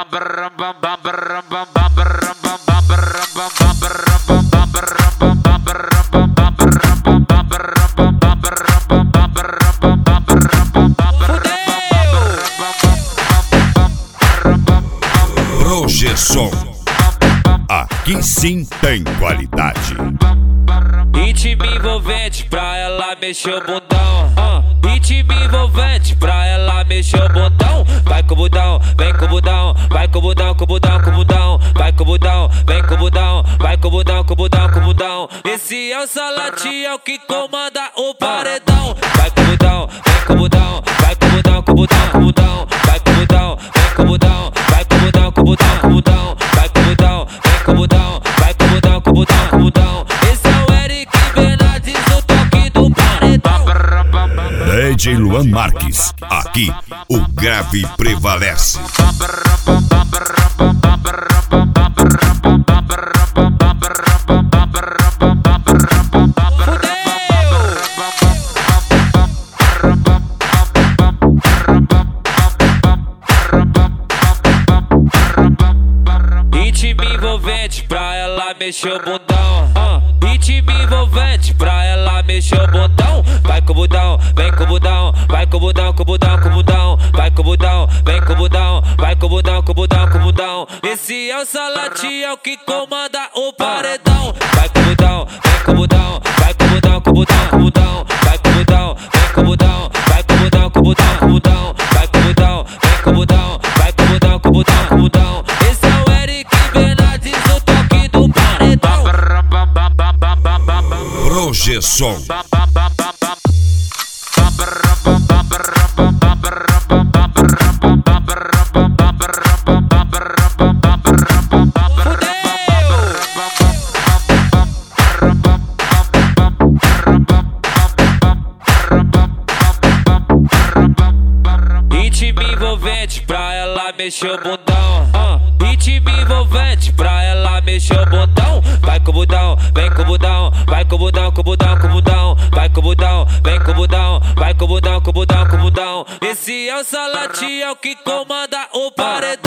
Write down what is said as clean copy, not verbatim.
Projeção, aqui sim tem qualidade. Ritmo envolvente pra ela mexer o bundão. Ritmo envolvente pra ela mexer o bundão. Vai com o bundão, vem com o bundão. Vai com o bundão, com o bundão, com o bundão. Vai com o bundão, vem com o bundão. Vai com o bundão, com o bundão, com o bundão. Esse é o Salati, é o que comanda o paredão. Vai com o bundão, vem com o bundão. Vai com o bundão, com o bundão, com o bundão. Vai com o bundão, vem com o bundão. Vai com o bundão, com o bundão, com o bundão. Vai com o bundão, vem com o bundão. Vai com o bundão, com o bundão, com o bundão. Esse é o Eric Bernardes, o toque do paredão. DJ Luan Marques, aqui o grave prevalece. Ritmo envolvente pra ela mexer o bundão. Ritmo envolvente pra ela mexer o bundão. Vai com o bundão, vem com o bundão. Vai com o bundão, com o bundão, com o bundão. Vai com o bundão, vem com o bundão. Vai com o bundão, com o bundão, com o bundão. Esse é o Salati, é o que comanda o paredão. Vai com o bundão, vem com o bundão. Vai com o bundão, com o bundão, com o bundão. Vai com o bundão, vem com o bundão. Vai com o bundão, com o bundão, com o bundão. Vai com o bundão, vem com o bundão. Vai com o bundão, com o bundão, com o bundão. Esse é o Eric Bernardes, o toque do paredão. Projeção. Ritmo envolvente pra ela mexer o bundão. Ritmo envolvente pra ela mexer o bundão. Vai com o bundão, vem com o bundão. Vai com o bundão, com o bundão, com o bundão. Vai com o bundão, vem com o bundão. Vai com o bundão, com o bundão, com o bundão. Esse é o Salati, é o que comanda o paredão.